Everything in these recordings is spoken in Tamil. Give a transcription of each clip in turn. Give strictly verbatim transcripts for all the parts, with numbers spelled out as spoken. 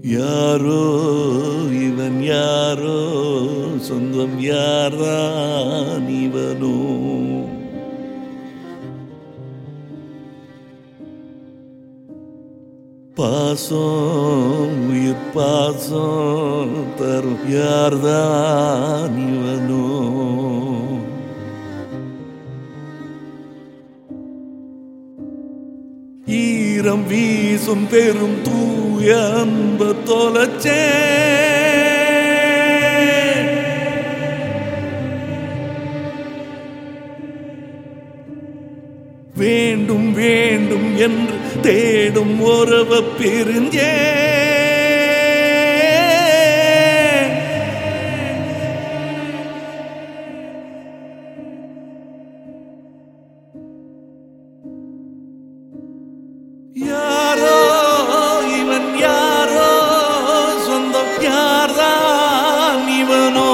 யாரோ இவன் யாரோ, சொந்தம் யார்தான் இவனோ? பாசம் உயிர் பாசம் தரும் யார்தான் இவனோ? ஈரம் வீசும் பெரும் தூய அன்பு தொலைச்சே, வேண்டும் வேண்டும் என்று தேடும் உறவ பிரிஞ்சே, யாரோ இவன் யாரோ, சொந்தம் யார்தான் இவனோ?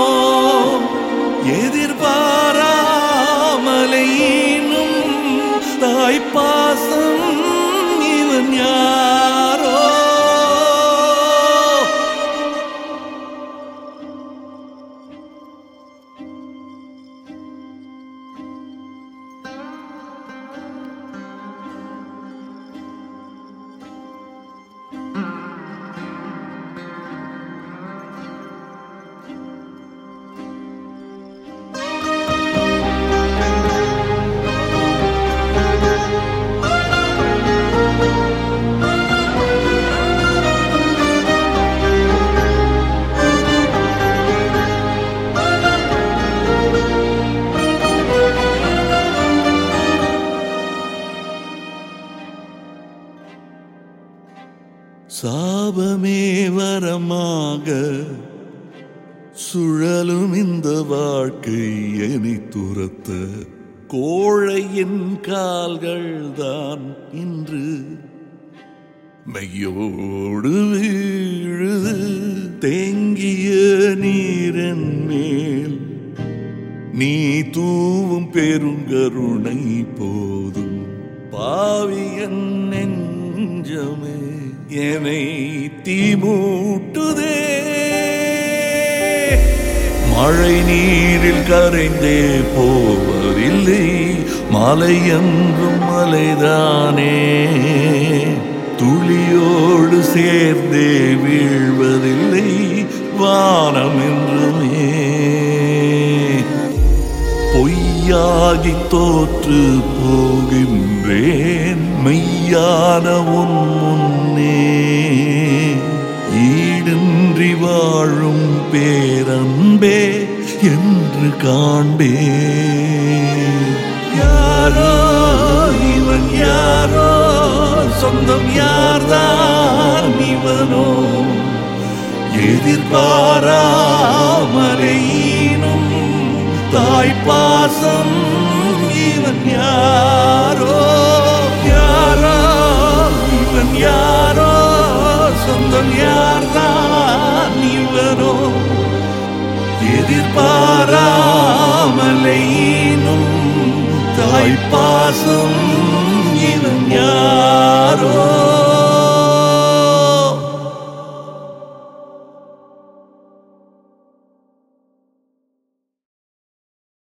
எதிர்பாராமலையினும் தாய் பாசம் இவன் யாரோ? சாபமே வரமாக சுழலும் இந்த வாழ்க்கை என்னை துரத்த, கோழையின் கால்கள் தான் இன்று மையோடு வீழுது. தேங்கிய நீரன் மேல் நீ தூவும் பெருங்கருணை போதும். பாவியன் நெஞ்சமே என்னை தீமூட்டுதே, மழை நீரில் கரைந்தே போவதில்லை, மலை என்றும் மலைதானே, துளியோடு சேர்ந்தே வீழ்வதில்லை வானம் என்றுமே. பொய்யாகி தோற்று போகின்றேன் மெய்யான உன் முன்னே, ஈடின்றி வாழும் பேரன்பே என்று காண்பே. யாரோ இவன் யாரோ, சொந்தம் யார்தான் இவனோ? எதிர்பாராமலையினும் தாய் பாசம் இவன் யாரோ? யாரோ இவன் யாரோ, சொந்தம் யார்தான் இவனோ? எதிர்பாராமலையினும் தாய் பாசம் இவன் யாரோ?